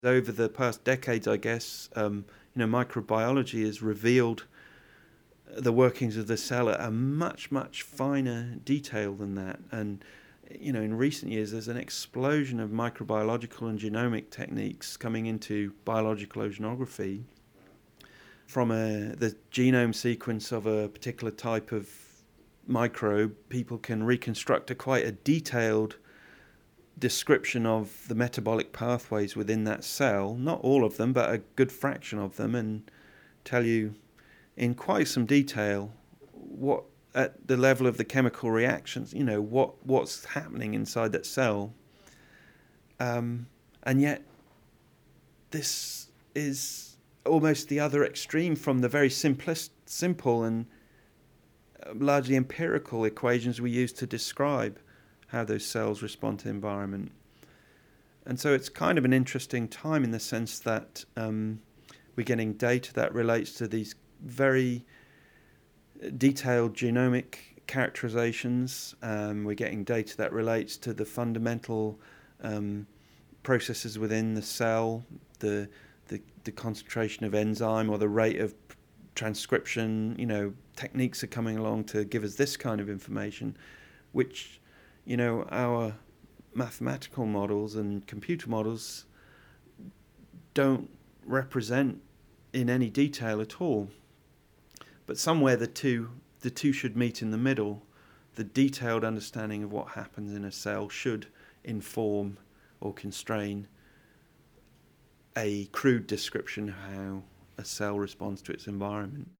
Over the past decades, I guess, microbiology has revealed the workings of the cell at a much, much finer detail than that. And, in recent years, there's an explosion of microbiological and genomic techniques coming into biological oceanography. From the genome sequence of a particular type of microbe, people can reconstruct quite a detailed description of the metabolic pathways within that cell, not all of them, but a good fraction of them, and tell you in quite some detail what, at the level of the chemical reactions, what's happening inside that cell. And yet this is almost the other extreme from the very simple and largely empirical equations we use to describe how those cells respond to the environment. And so it's kind of an interesting time in the sense that we're getting data that relates to these very detailed genomic characterizations. We're getting data that relates to the fundamental processes within the cell, the concentration of enzyme or the rate of transcription. Techniques are coming along to give us this kind of information, which our mathematical models and computer models don't represent in any detail at all. But somewhere the two should meet in the middle. The detailed understanding of what happens in a cell should inform or constrain a crude description of how a cell responds to its environment.